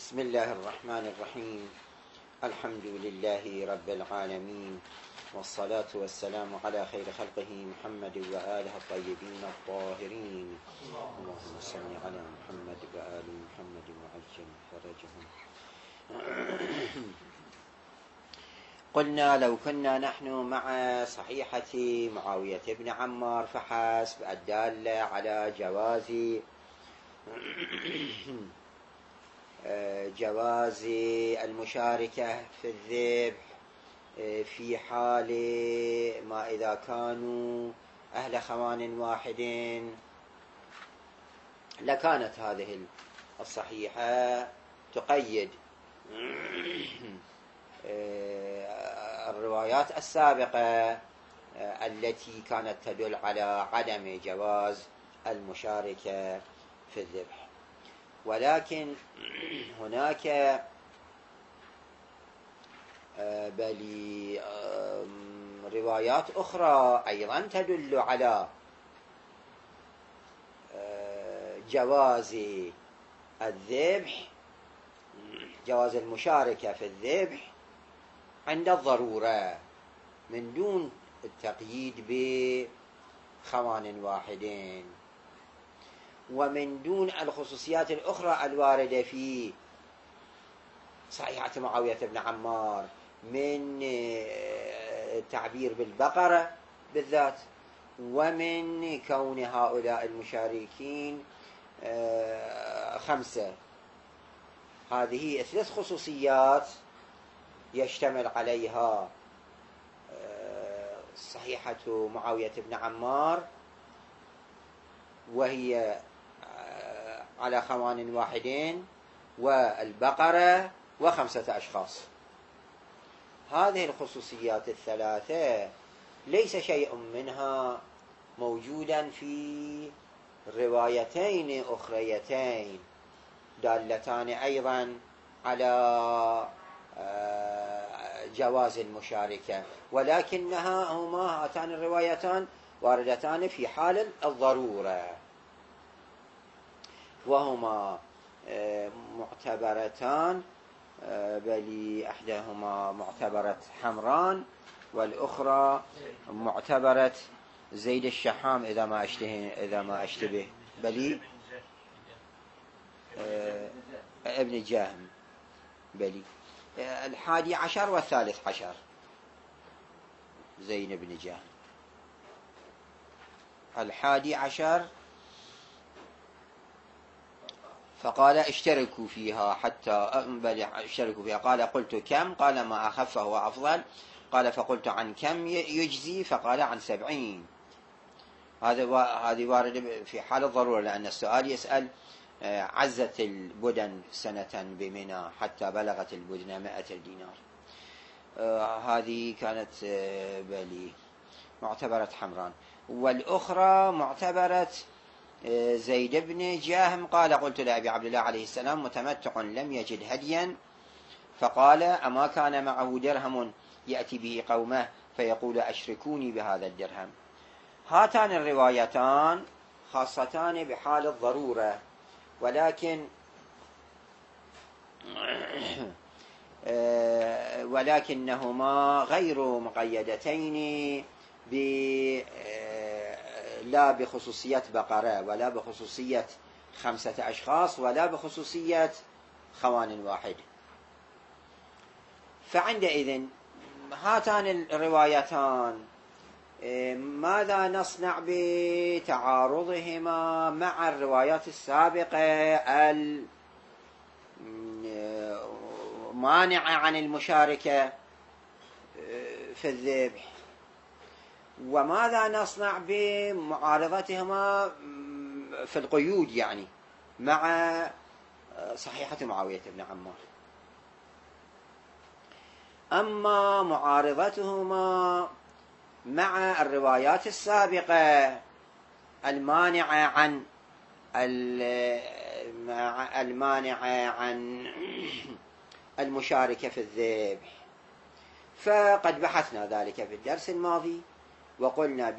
بسم الله الرحمن الرحيم. الحمد لله رب العالمين، والصلاة والسلام على خير خلقه محمد وآله الطيبين الطاهرين. اللهم صل على محمد وآل محمد وعجل فرجهم. قلنا لو كنا نحن مع صحيحة معاوية بن عمار فحسب الدالة على جواز المشاركة في الذبح في حال ما إذا كانوا أهل خوان واحدين، لكانت هذه الصحيحة تقيد الروايات السابقة التي كانت تدل على عدم جواز المشاركة في الذبح. ولكن هناك روايات أخرى أيضا تدل على جواز الذبح، جواز المشاركة في الذبح عند الضرورة من دون التقييد بخوان واحدين، ومن دون الخصوصيات الأخرى الواردة في صحيحة معاوية بن عمار من التعبير بالبقرة بالذات، ومن كون هؤلاء المشاركين 5. هذه 3 خصوصيات يشتمل عليها صحيحة معاوية بن عمار، وهي على خوان واحدين والبقرة و5 أشخاص. هذه الخصوصيات ال3 ليس شيء منها موجودا في روايتين أخريتين دالتان أيضا على جواز المشاركة، ولكنها هاتان الروايتان واردتان في حال الضرورة، وهما معتبرتان، بل إحداهما معتبرة حمران والأخرى معتبرة زيد الشحام إذا ما أشتبه بلي ابن جاهم، بلي 11 و13 زين بن جاهم. 11 فقال اشتركوا فيها حتى اشتركوا فيها، قال قلت كم؟ قال ما أخف هو أفضل، قال فقلت عن كم يجزي؟ فقال عن 70. هذه وارد في حال الضرورة، لأن السؤال يسأل عزت البدن سنة بمنى حتى بلغت البدن 100 دينار. هذه كانت بلي معتبرة حمران، والأخرى معتبرة زيد بن جاهم. قال قلت لأبي عبد الله عليه السلام متمتع لم يجد هديا، فقال أما كان معه درهم يأتي به قومه فيقول أشركوني بهذا الدرهم. هاتان الروايتان خاصتان بحال الضرورة، ولكنهما غير مقيدتين لا بخصوصية بقرة، ولا بخصوصية 5 أشخاص، ولا بخصوصية خوان واحد. فعندئذ هاتان الروايتان ماذا نصنع بتعارضهما مع الروايات السابقة المانعة عن المشاركة في الذبح؟ وماذا نصنع بمعارضتهما في القيود يعني مع صحيحة معاوية بن عمار؟ أما معارضتهما مع الروايات السابقة المانعة عن المشاركة في الذبح، فقد بحثنا ذلك في الدرس الماضي، وقلنا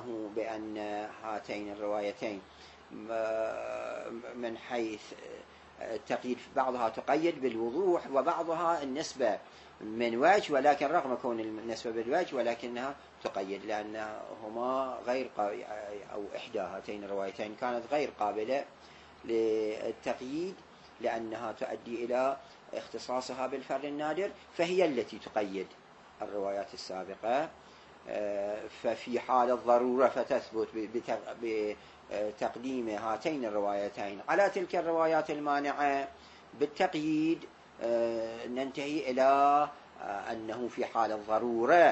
بأن هاتين الروايتين من حيث التقييد بعضها تقيد بالوضوح وبعضها النسبة من وجه، ولكن رغم كون النسبة بالوجه ولكنها تقيد، لأنهما غير أو إحدى هاتين الروايتين كانت غير قابلة للتقييد لأنها تؤدي إلى اختصاصها بالفرد النادر، فهي التي تقيد الروايات السابقة. ففي حال الضرورة فتثبت بتقديم هاتين الروايتين على تلك الروايات المانعة بالتقييد، ننتهي إلى أنه في حال الضرورة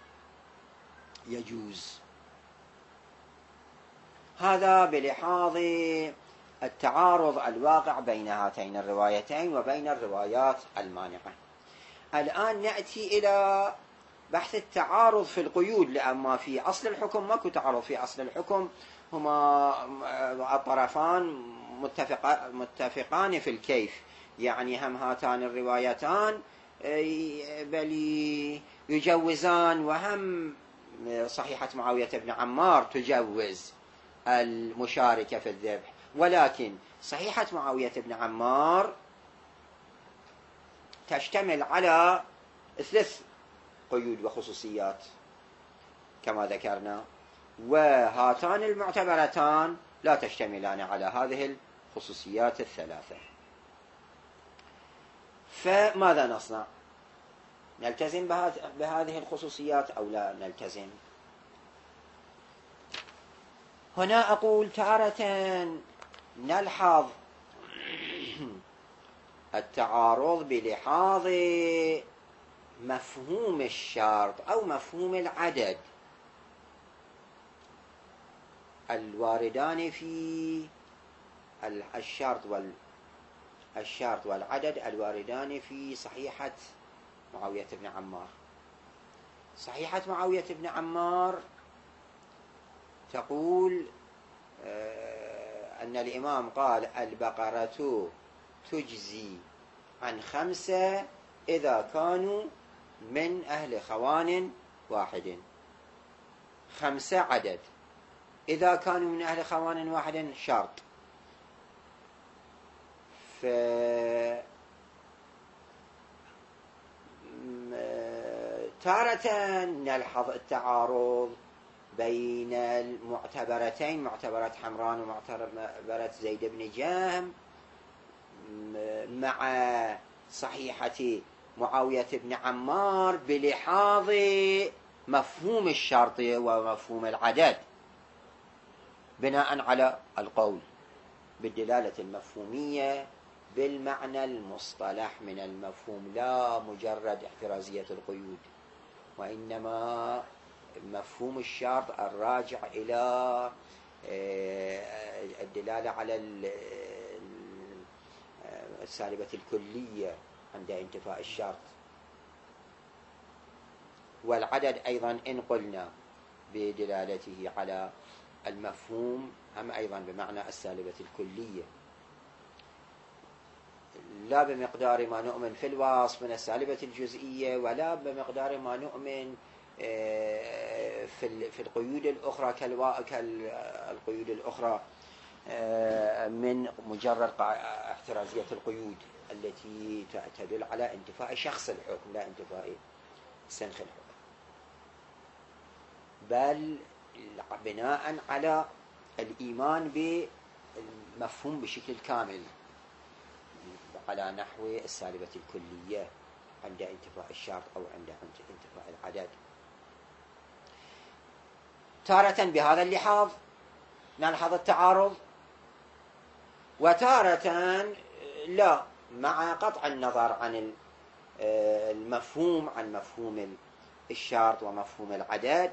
يجوز. هذا بلحاظ التعارض الواقع بين هاتين الروايتين وبين الروايات المانعة. الآن نأتي إلى بحث التعارض في القيود، لأما في أصل الحكم ماكو تعارض. في أصل الحكم هما الطرفان متفقان في الكيف، يعني هم هاتان الروايتان بل يجوزان، وهم صحيحة معاوية بن عمار تجوز المشاركة في الذبح، ولكن صحيحة معاوية بن عمار تشتمل على 3 قيود وخصوصيات كما ذكرنا، وهاتان المعتبرتان لا تشتملان على هذه الخصوصيات ال3. فماذا نصنع؟ نلتزم بهذه الخصوصيات أو لا نلتزم؟ هنا أقول تارة نلحظ التعارض بلحاظ مفهوم الشرط أو مفهوم العدد الواردان في الشرط والعدد الواردان في صحيحة معاوية بن عمار. صحيحة معاوية بن عمار تقول أن الإمام قال: البقرة تجزي عن 5 إذا كانوا من أهل خوان واحد. 5 عدد، إذا كانوا من أهل خوان واحد شرط. تارة نلحظ التعارض بين المعتبرتين، معتبرة حمران ومعتبرة زيد بن جهم، مع صحيحة معاوية بن عمار بلحاظ مفهوم الشرط ومفهوم العدد، بناء على القول بالدلالة المفهومية بالمعنى المصطلح من المفهوم، لا مجرد احترازية القيود، وإنما مفهوم الشرط الراجع إلى الدلالة على السالبة الكلية عند انتفاء الشرط. والعدد أيضا إن قلنا بدلالته على المفهوم هم أيضا بمعنى السالبة الكلية، لا بمقدار ما نؤمن في الوصف من السالبة الجزئية، ولا بمقدار ما نؤمن في القيود الأخرى كالقيود الأخرى من مجرد احترازية القيود التي تدل على انتفاء شخص الحكم لا انتفاء سنخ الحكم، بل بناء على الإيمان بالمفهوم بشكل كامل على نحو السالبة الكلية عند انتفاء الشرط أو عند انتفاء العدد. تارة بهذا اللحاظ نلحظ التعارض، وتارة لا، مع قطع النظر عن المفهوم، عن مفهوم الشرط ومفهوم العدد.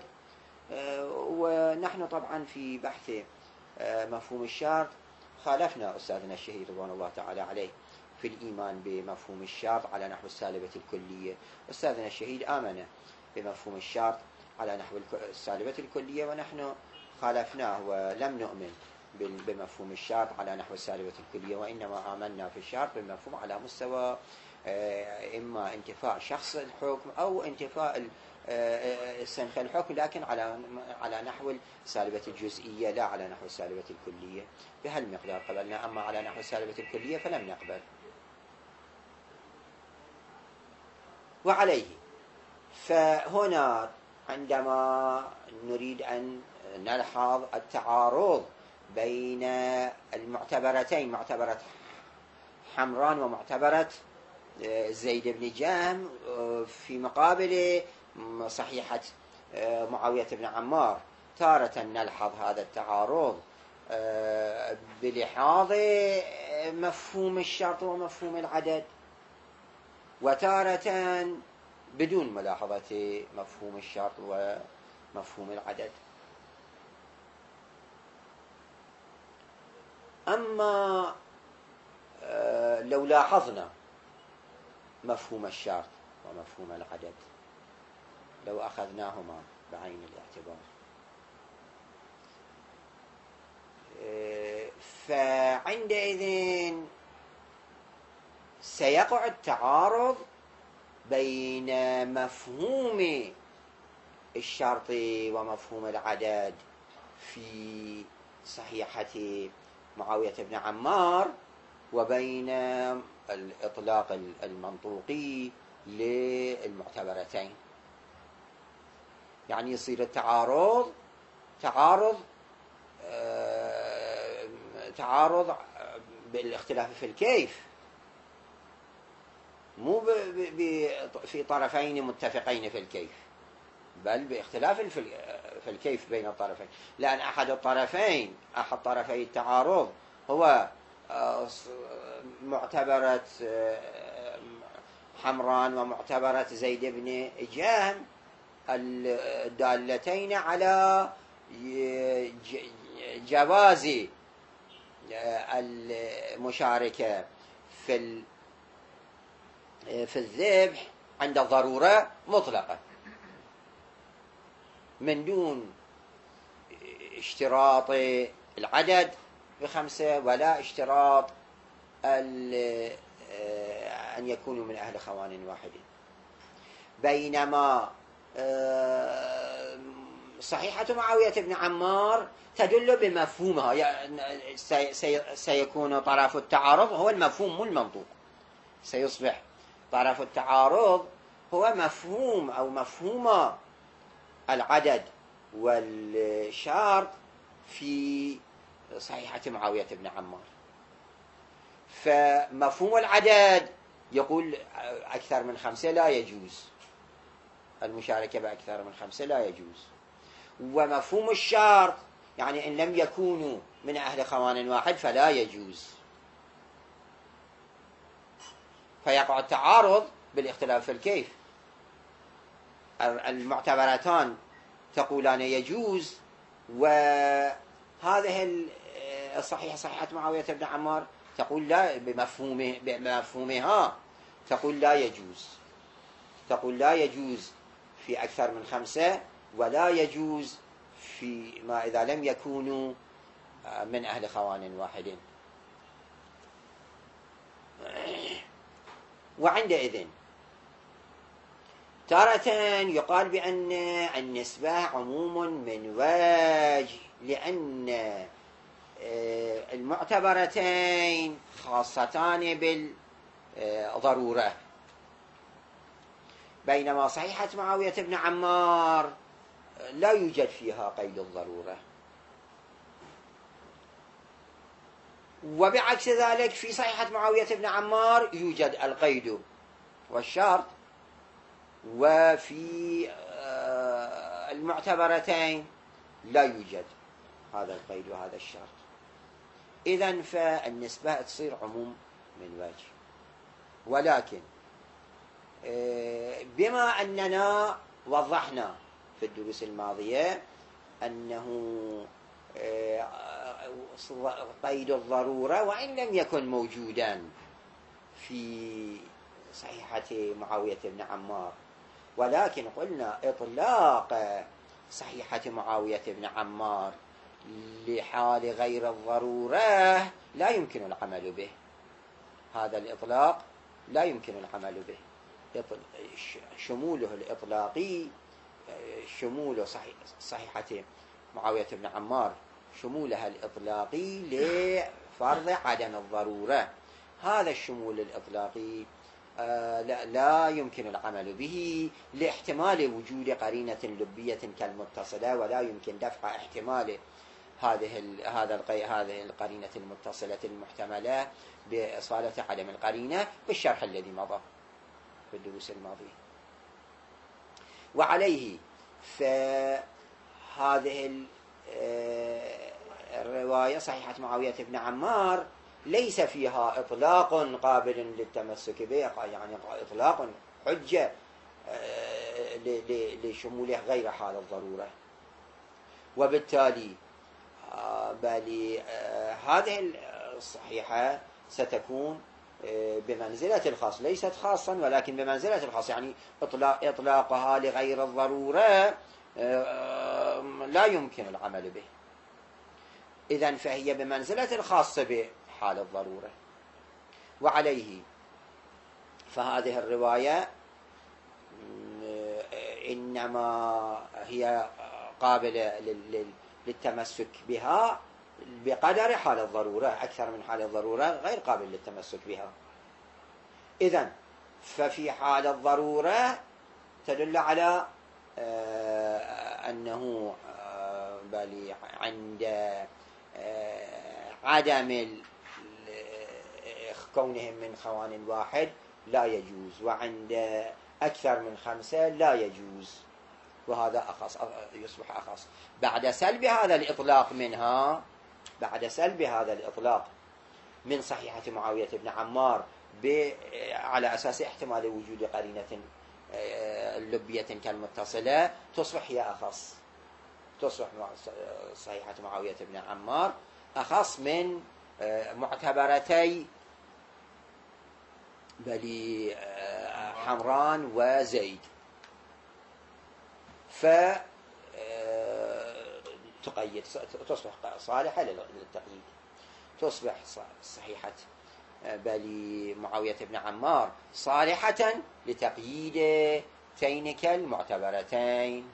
ونحن طبعا في بحث مفهوم الشرط خالفنا أستاذنا الشهيد رضوان الله تعالى عليه في الإيمان بمفهوم الشرط على نحو السالبة الكلية. أستاذنا الشهيد آمن بمفهوم الشرط على نحو السالبة الكلية، ونحن خالفناه ولم نؤمن بمفهوم الشرط على نحو السالبة الكلية، وإنما آمنا في الشرط بالمفهوم على مستوى إما انتفاء شخص الحكم أو انتفاء سنخ الحكم، لكن على نحو السالبة الجزئية لا على نحو السالبة الكلية. بهالمقدار قبلنا، أما على نحو السالبة الكلية فلم نقبل. وعليه فهنا عندما نريد أن نلحظ التعارض بين المعتبرتين، معتبرة حمران ومعتبرة زيد بن جهم، في مقابل صحيحة معاوية بن عمار، تارة نلحظ هذا التعارض بلحاظ مفهوم الشرط ومفهوم العدد، وتارة بدون ملاحظة مفهوم الشرط ومفهوم العدد. أما لو لاحظنا مفهوم الشرط ومفهوم العدد، لو أخذناهما بعين الاعتبار، فعندئذ سيقع التعارض بين مفهوم الشرط ومفهوم العدد في صحيحة معاوية بن عمار وبين الإطلاق المنطوقي للمعتبرتين. يعني يصير التعارض تعارض بالاختلاف في الكيف، مو في طرفين متفقين في الكيف، بل باختلاف في الكيف بين الطرفين. لأن أحد طرفي التعارض هو معتبرة حمران ومعتبرة زيد بن جهم، الدالتين على جواز المشاركة في الذبح عند الضرورة مطلقة، من دون اشتراط العدد ب5 ولا اشتراط أن يكونوا من أهل خوان واحد. بينما صحيحة معاوية بن عمار تدل بمفهومها، يعني سيكون طرف التعارض هو المفهوم مو المنطوق، سيصبح طرف التعارض هو مفهوم أو مفهوم العدد والشرط في صحيحة معاوية بن عمار. فمفهوم العدد يقول أكثر من 5 لا يجوز، المشاركة بأكثر من 5 لا يجوز. ومفهوم الشرط يعني إن لم يكونوا من أهل خوان واحد فلا يجوز. فيقع التعارض بالاختلاف في الكيف، المعتبرتان تقولان يجوز، وهذه الصحيحة صحيحة معاوية بن عمار تقول لا، بمفهومها تقول لا يجوز، تقول لا يجوز في أكثر من 5، ولا يجوز في ما إذا لم يكونوا من أهل خوان واحد. وعندئذ تارة يقال بأن النسبة عموم من وجه، لأن المعتبرتين خاصتان بالضرورة، بينما صحيحة معاوية بن عمار لا يوجد فيها قيد الضرورة. وبعكس ذلك في صحيحة معاوية بن عمار يوجد القيد والشرط، وفي المعتبرتين لا يوجد هذا القيد وهذا الشرط. إذن فالنسبة تصير عموم من وجه. ولكن بما أننا وضحنا في الدروس الماضية أنه قيد الضرورة وإن لم يكن موجودا في صحيحة معاوية بن عمار، ولكن قلنا إطلاق صحيحة معاوية بن عمار لحال غير الضرورة لا يمكن العمل به. هذا الإطلاق لا يمكن العمل به. شموله الإطلاقي، شمول صحيحة معاوية بن عمار، شمولها الإطلاقي لفرض عدم الضرورة. هذا الشمول الإطلاقي لا يمكن العمل به لاحتمال وجود قرينة لبية كالمتصلة، ولا يمكن دفع احتمال هذه القرينة المتصلة المحتملة بإصالة عدم القرينة بالشرح الذي مضى في الدروس الماضية. وعليه فهذه الرواية صحيحة معاوية بن عمار ليس فيها إطلاق قابل للتمسك به، يعني إطلاق حجة لشموله غير حال الضرورة. وبالتالي بل هذه الصحيحة ستكون بمنزلة الخاص، ليست خاصا ولكن بمنزلة الخاص، يعني إطلاقها لغير الضرورة لا يمكن العمل به. إذن فهي بمنزلة الخاصة بحال الضرورة. وعليه فهذه الرواية إنما هي قابلة للتمسك بها بقدر حال الضرورة، أكثر من حال الضرورة غير قابل للتمسك بها. إذن ففي حال الضرورة تدل على أنه عند عدم كونهم من خوان واحد لا يجوز، وعند أكثر من 5 لا يجوز، وهذا أخص، يصبح أخص بعد سلب هذا الإطلاق منها، بعد سلب هذا الإطلاق من صحيحة معاوية بن عمار على أساس احتمال وجود قرينة لبية كالمتصلة، تصبح هي أخص، تصبح صحيحة معاوية بن عمار أخص من معتبرتي بلي حمران وزيد، فتقيد، تصبح صالحة للتقييد، تصبح صحيحة بلي معاوية بن عمار صالحة لتقييد تينك المعتبرتين.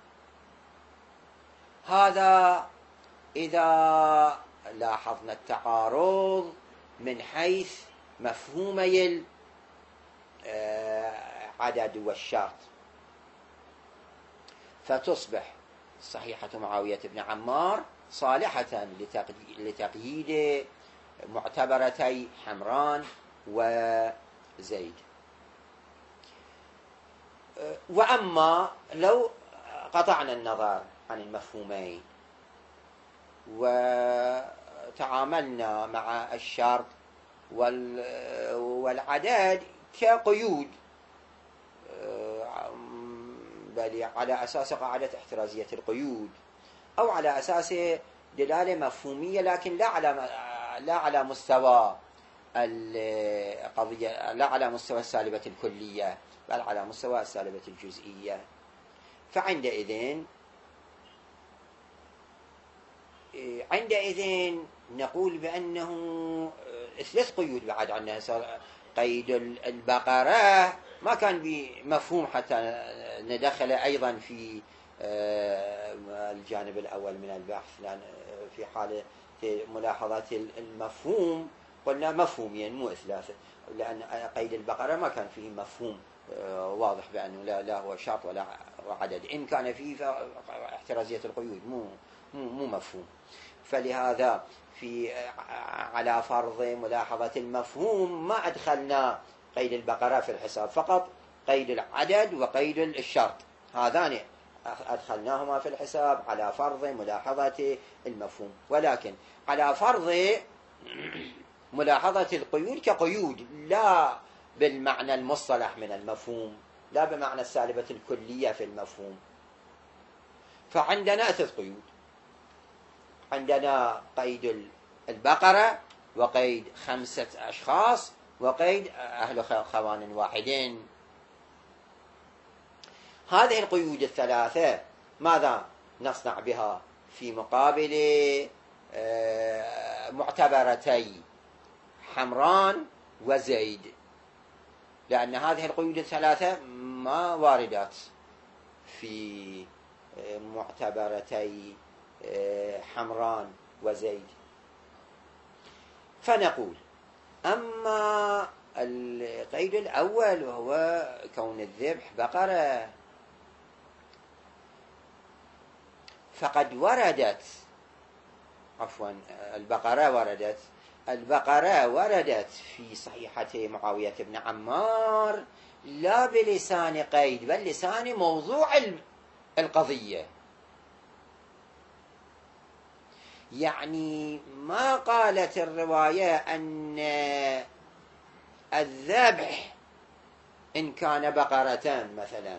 هذا إذا لاحظنا التعارض من حيث مفهومي العدد والشرط، فتصبح صحيحة معاوية بن عمار صالحة لتقييد معتبرتي حمران وزيد. وأما لو قطعنا النظر عن المفهومين وتعاملنا مع الشرط والعدد كقيود، بل على أساس قاعدة احترازية القيود، أو على أساس دلالة مفهومية لكن لا على مستوى القضية، لا على مستوى السالبة الكلية بل على مستوى السالبة الجزئية، عندئذ نقول بأنه 3 قيود بعد عنا. قيد البقرة ما كان بمفهوم حتى ندخل أيضا في الجانب الأول من البحث، لأن في حالة ملاحظات المفهوم قلنا مفهومين مو 3، لأن قيد البقرة ما كان فيه مفهوم واضح بأنه لا هو شرط ولا عدد، إن كان فيه احترازية القيود مو مفهوم. فلهذا على فرض ملاحظة المفهوم ما أدخلنا قيد البقرة في الحساب، فقط قيد العدد وقيد الشرط هذان أدخلناهما في الحساب على فرض ملاحظة المفهوم. ولكن على فرض ملاحظة القيود كقيود، لا بالمعنى المصطلح من المفهوم، لا بمعنى السالبة الكلية في المفهوم. فعندنا 3 قيود، عندنا قيد البقرة، وقيد 5 أشخاص، وقيد أهل خوان واحدين. هذه القيود ال3 ماذا نصنع بها في مقابل معتبرتي حمران وزيد، لأن هذه القيود الثلاثة ما واردات في معتبرتي حمران وزيد. فنقول أما القيد الأول وهو كون الذبح بقرة، فقد وردت، عفوا البقرة وردت في صحيحة معاوية بن عمار لا بلسان قيد بل لسان موضوع القضية، يعني ما قالت الرواية أن الذبح إن كان بقرة مثلا،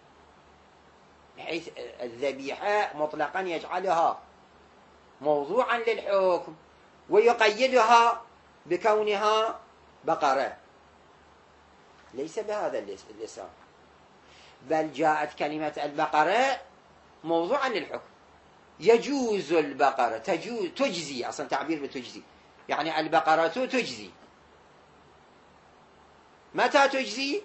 بحيث الذبيحة مطلقا يجعلها موضوعا للحكم ويقيدها بكونها بقرة، ليس بهذا اللسان، بل جاءت كلمة البقرة موضوعا للحكم. يجوز البقرة، تجزي، أصلا تعبير بتجزي، يعني البقرة تجزي. متى تجزي؟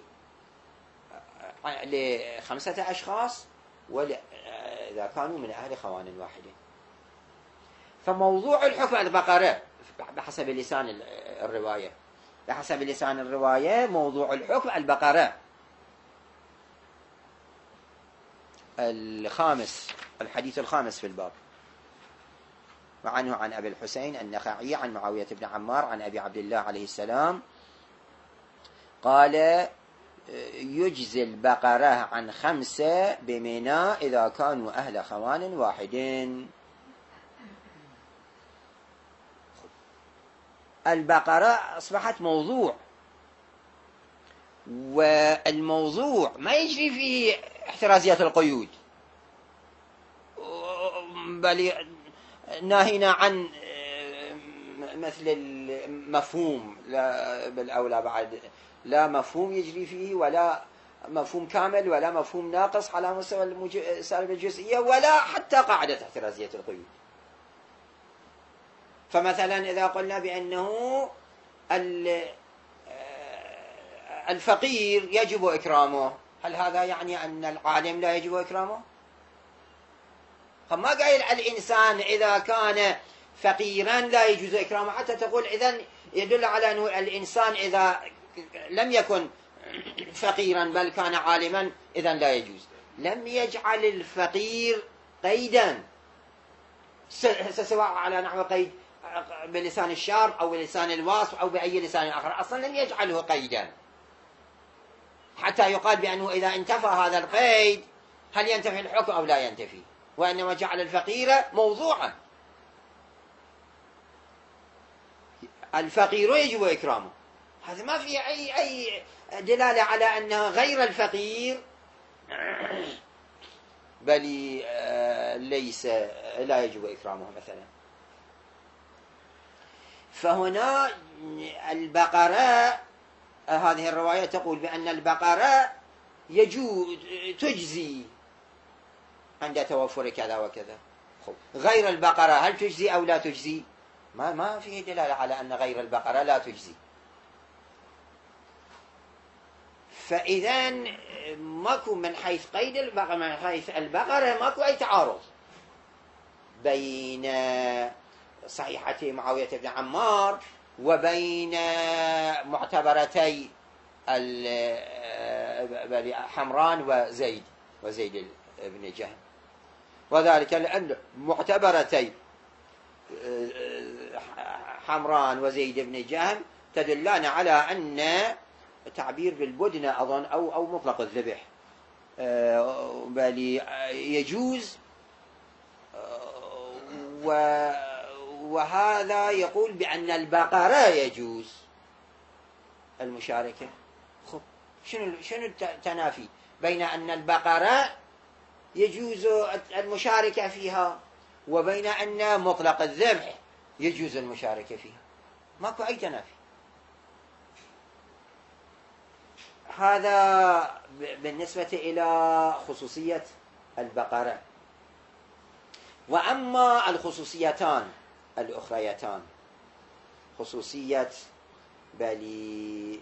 ل5 أشخاص إذا كانوا من أهل خوان واحدة. فموضوع الحكم البقرة بحسب لسان الرواية، بحسب لسان الرواية موضوع الحكم البقرة. الحديث الخامس في الباب، وعنه عن أبي الحسين النخعي عن معاوية بن عمار عن أبي عبد الله عليه السلام قال: يجزي البقرة عن 5 بمنى إذا كانوا أهل خوان واحد. البقرة أصبحت موضوع، والموضوع ما يجري فيه احترازيات القيود، بل ناهينا عن مثل المفهوم، لا بالأولى بعد لا مفهوم يجري فيه، ولا مفهوم كامل، ولا مفهوم ناقص على مستوى السالب الجزئية، ولا حتى قاعدة احترازية القيود. فمثلا إذا قلنا بأنه الفقير يجب إكرامه، هل هذا يعني أن العالم لا يجب إكرامه؟ ما قايل الإنسان إذا كان فقيرا لا يجوز إكرامه، حتى تقول إذن يدل على أن الإنسان إذا لم يكن فقيرا بل كان عالما إذن لا يجوز. لم يجعل الفقير قيدا، سواء على نحو قيد بلسان الشرع أو بلسان الوصف أو بأي لسان آخر، أصلا لم يجعله قيدا حتى يقال بأنه إذا انتفى هذا القيد هل ينتفي الحكم أو لا ينتفي، وإنما جعل الفقير موضوعا. الفقير يجب إكرامه، هذا ما فيه أي دلالة على أنه غير الفقير بل ليس لا يجب إكرامه مثلا. فهنا البقرة، هذه الرواية تقول بأن البقرة يجوز تجزي عند توفر كذا وكذا. غير البقرة هل تجزي أو لا تجزي؟ ما فيه دلالة على أن غير البقرة لا تجزي. فإذا ماكو من حيث قيد البقرة، من حيث البقرة ماكو أي تعارض بين صحيحة معاوية بن عمار وبين معتبرتي حمران وزيد بن جهم، وذلك لأن معتبرتي حمران وزيد بن جهم تدلان على أن تعبير بالبدنة أظن أو مطلق الذبح بل يجوز، وهذا يقول بأن البقرة يجوز المشاركة. شنو التنافي بين أن البقرة يجوز المشاركة فيها وبين أن مطلق الذبح يجوز المشاركة فيها؟ ماكو أي تنافي. هذا بالنسبة إلى خصوصية البقرة. وأما الخصوصيتان الأخريتان، خصوصية بل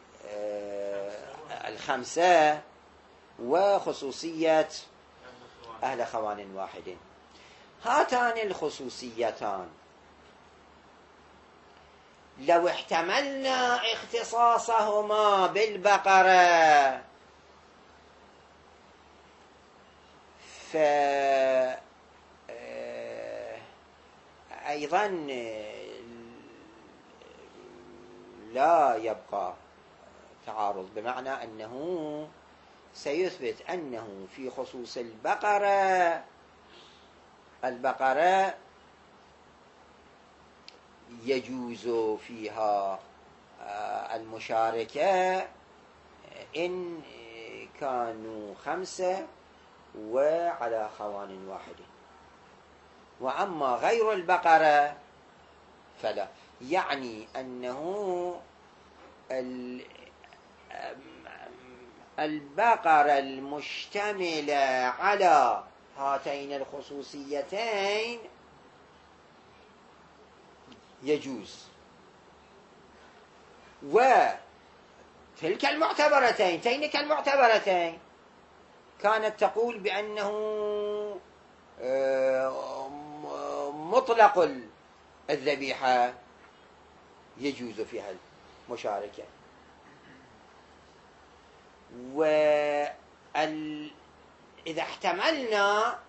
الخمسة وخصوصية أهل خوان واحد، هاتان الخصوصيتان لو احتملنا اختصاصهما بالبقرة فأيضا لا يبقى تعارض، بمعنى أنه سيثبت أنه في خصوص البقرة يجوز فيها المشاركة إن كانوا خمسة وعلى خوان واحد، وأما غير البقرة فلا. يعني أنه البقرة المشتملة على هاتين الخصوصيتين يجوز، وتلك المعتبرتين تلك المعتبرتين كانت تقول بأنه مطلق الذبيحة يجوز فيها المشاركة. وإذا احتملنا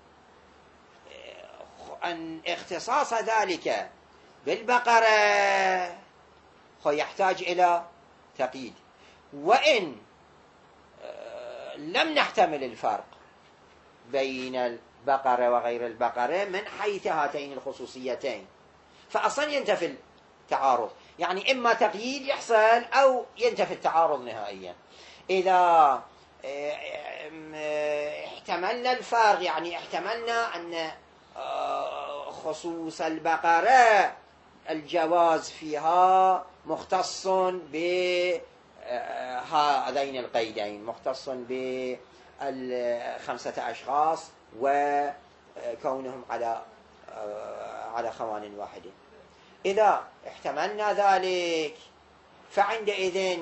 أن اختصاص ذلك بالبقرة يحتاج إلى تقييد، وإن لم نحتمل الفرق بين البقرة وغير البقرة من حيث هاتين الخصوصيتين، فأصلا ينتفي التعارض، يعني إما تقييد يحصل أو ينتفي التعارض نهائيا. إذا احتملنا الفرق، يعني احتملنا أن خصوص البقرة الجواز فيها مختص بهذين القيدين، مختص بالخمسة أشخاص وكونهم على خوان واحد. إذا احتملنا ذلك فعندئذ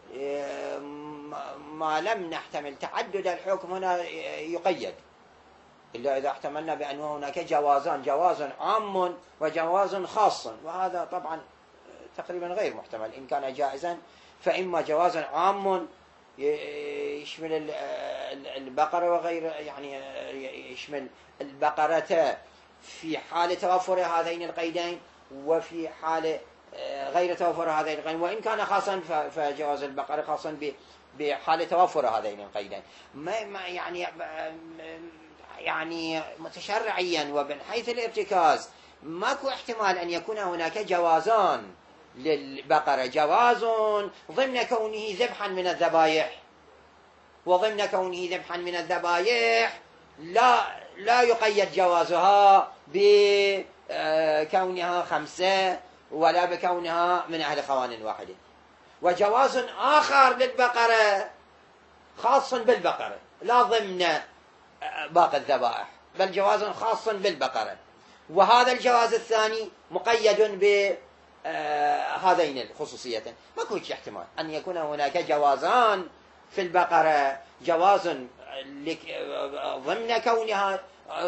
ما لم نحتمل تعدد الحكم هنا يقيد، إلا إذا احتملنا بأن هناك جوازان، جواز عام وجواز خاص، وهذا طبعا تقريبا غير محتمل. إن كان جائزا فإما جواز عام يشمل البقرة وغير، يعني يشمل البقرة في حال توفر هذين القيدين وفي حال غير توفر هذين القيدين، وإن كان خاصا فجواز البقرة خاصا بحال توفر هذين القيدين. يعني متشرعيا ومن حيث الارتكاز ماكو احتمال أن يكون هناك جوازان للبقرة، جواز ضمن كونه ذبحا من الذبائح، وضمن كونه ذبحا من الذبائح لا يقيد جوازها بكونها خمسة ولا بكونها من أهل خوان واحد. وجواز آخر للبقرة خاص بالبقرة لا ضمن باقي الذبائح، بل جواز خاص بالبقرة، وهذا الجواز الثاني مقيد بهذين الخصوصيتين. ما كنت احتمال أن يكون هناك جوازان في البقرة، جواز ضمن كونها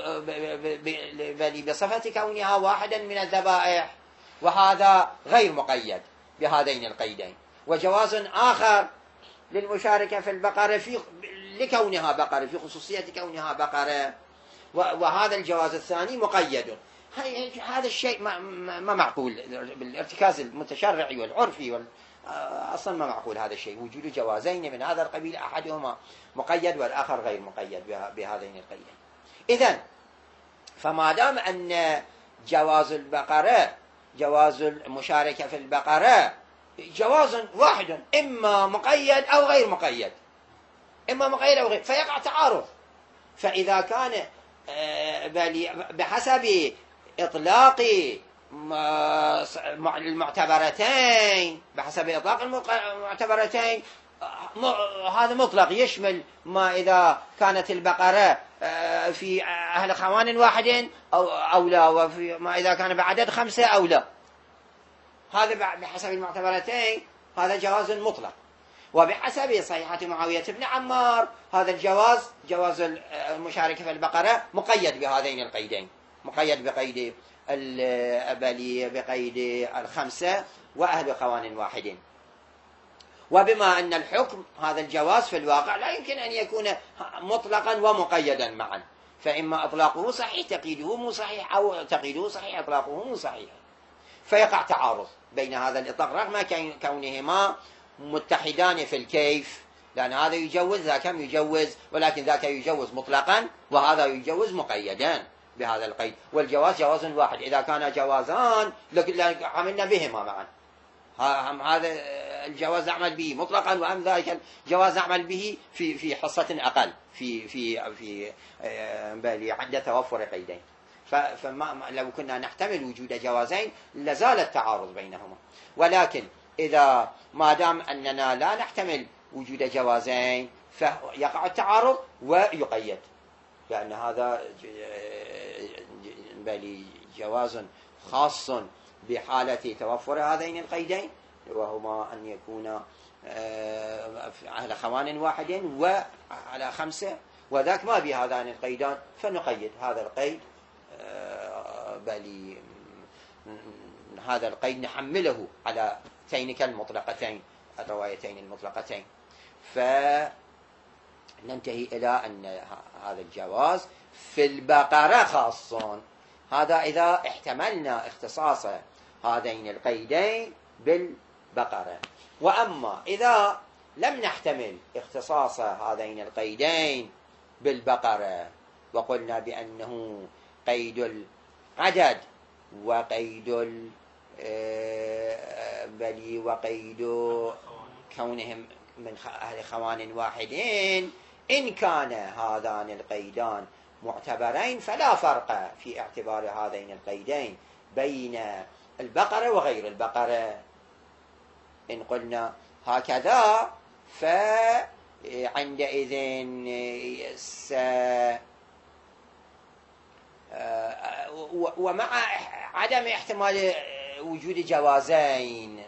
بل بصفة كونها واحدا من الذبائح، وهذا غير مقيد بهذين القيدين، وجواز آخر للمشاركة في البقرة لكونها بقرة، في خصوصية كونها بقرة، وهذا الجواز الثاني مقيد. هذا الشيء ما معقول بالارتكاز المتشرعي والعرفي أصلا ما معقول هذا الشيء، وجود جوازين من هذا القبيل أحدهما مقيد والآخر غير مقيد بهذين القيدين. إذن فما دام أن جواز البقرة، جواز المشاركة في البقرة جواز واحد، إما مقيد أو غير مقيد، إما مقيد أو غير، فيقع تعارض. فإذا كان بحسب إطلاق المعتبرتين، بحسب إطلاق المعتبرتين هذا مطلق يشمل ما إذا كانت البقرة في أهل خوان واحد أو لا، وفي ما إذا كان بعدد 5 أو لا. هذا بحسب المعتبرتين هذا جواز مطلق. وبحسب صحيحة معاوية بن عمار هذا الجواز، جواز المشاركة في البقرة، مقيد بهذين القيدين، مقيد بقيد بقيد 5 وأهل خوان واحد. وبما أن الحكم هذا الجواز في الواقع لا يمكن أن يكون مطلقا ومقيدا معا، فإما إطلاقه صحيح تقييده مو صحيح، أو تقييده صحيح إطلاقه مو صحيح، فيقع تعارض بين هذا الإطلاق رغم كونهما متحدان في الكيف، لأن هذا يجوز ذاك يجوز، ولكن ذاك يجوز مطلقا وهذا يجوز مقيدا بهذا القيد. والجواز جواز واحد، إذا كان جوازان عملنا بهما معا، هذا الجواز نعمل به مطلقا، وأم ذلك الجواز نعمل به في حصة أقل في عند توفر قيدين. فما لو كنا نحتمل وجود جوازين لزال التعارض بينهما، ولكن إذا ما دام أننا لا نحتمل وجود جوازين فيقع التعارض ويقيد، لأن هذا جواز خاص بحالة توفر هذين القيدين، وهما أن يكون على خوان واحد وعلى 5، وذاك ما بهذان القيدان فنقيد هذا القيد، هذا القيد نحمله على تينك المطلقتين، الروايتين المطلقتين، فننتهي إلى أن هذا الجواز في البقرة خاص. هذا إذا احتملنا اختصاص هذين القيدين بالبقرة. وأما إذا لم نحتمل اختصاص هذين القيدين بالبقرة وقلنا بأنه قيد العدد وقيد وقيد كونهم من أهل خوان واحدين، إن كان هذان القيدان معتبرين فلا فرق في اعتبار هذين القيدين بين البقرة وغير البقرة. إن قلنا هكذا فعندئذ ومع عدم احتمال وجود جوازين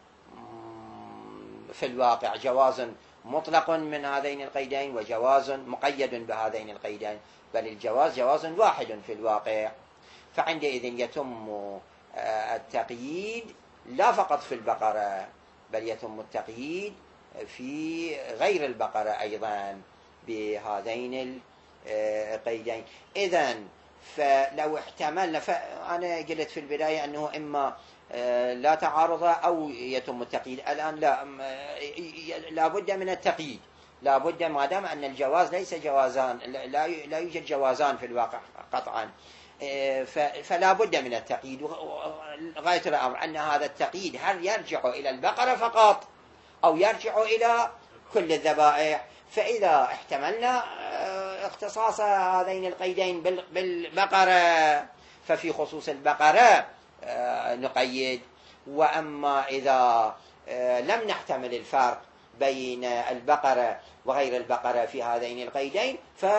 في الواقع، جواز مطلق من هذين القيدين وجواز مقيد بهذين القيدين، بل الجواز جواز واحد في الواقع، فعندئذ يتم التقييد لا فقط في البقرة بل يتم التقييد في غير البقرة أيضا بهذين القيدين. إذن فلو احتملنا، فأنا قلت في البداية أنه إما لا تعارض أو يتم التقييد، الآن لا بد من التقييد، لا بد ما دام أن الجواز ليس جوازان، لا يوجد جوازان في الواقع قطعا، فلا بد من التقييد. غاية الأمر أن هذا التقييد هل يرجع إلى البقرة فقط أو يرجع إلى كل الذبائح. فإذا احتملنا اختصاص هذين القيدين بالبقرة ففي خصوص البقرة نقيد، وأما إذا لم نحتمل الفرق بين البقرة وغير البقرة في هذين القيدين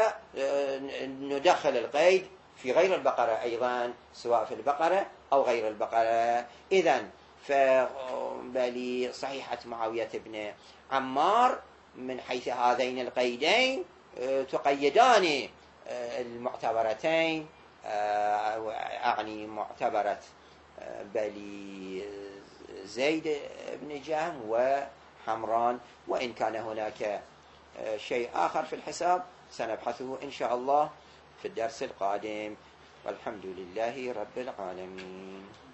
فندخل القيد في غير البقرة أيضا، سواء في البقرة أو غير البقرة. إذن صحيحة معاوية بن عمار من حيث هذين القيدين تقيدان المعتبرتين، أعني معتبرة زيد بن جهم وحمران، وإن كان هناك شيء آخر في الحساب سنبحثه إن شاء الله في الدرس القادم، والحمد لله رب العالمين.